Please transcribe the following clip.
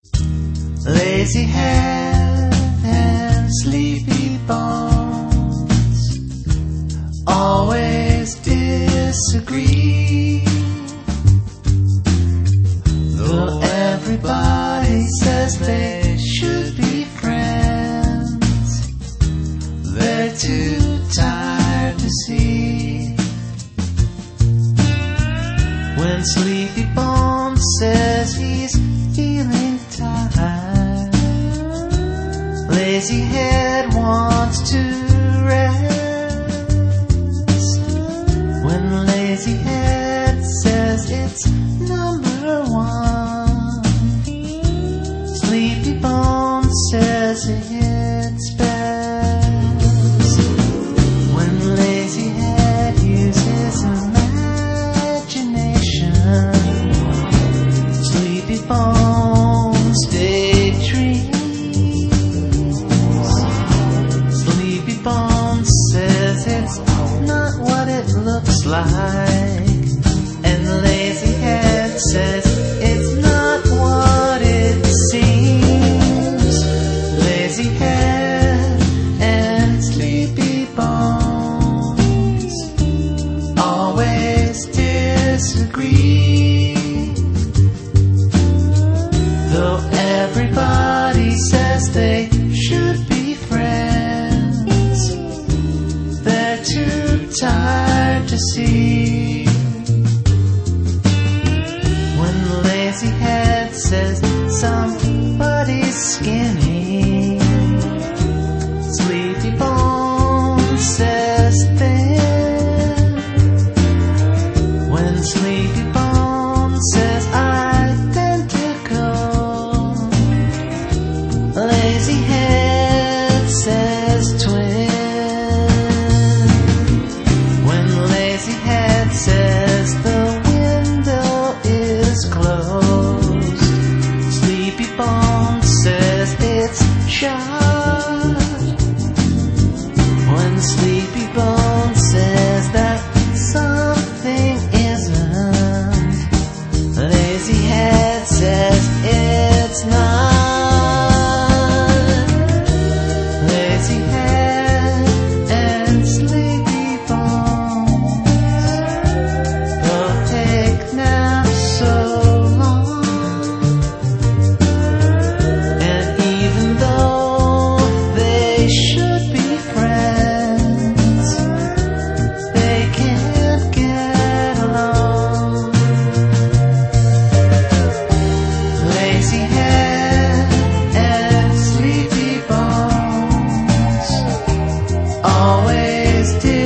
Lazy head and sleepy bones always disagree. Though everybody says they should be friends, they're too tired to see. When Sleepy Bones says he's feeling tired, Lazy Head wants to rest. When Lazy Head says it's number one, Sleepy Bones says it's best. When Lazy Head uses imagination, Sleepy Bones daydreams. Sleepy Bones says it's not what it looks like, and Lazy Head says it's not what it seems. Lazy Head and Sleepy Bones always disagree. Though everybody says they should be friends, they're too tired to see. When Lazy Head says somebody's skinny, Sleepy Bones says thin. When Sleepy Bones says identical, Lazy Head says twin. When Lazy Head says the window is closed, Sleepy Bones says it's shut. When Sleepy Bones says that something isn't, Lazy Head says it's not. Lazy Head and Sleepy Bones both take naps so long, and even though they should be friends, they can't get along. Lazy Head and Sleepy Bones always did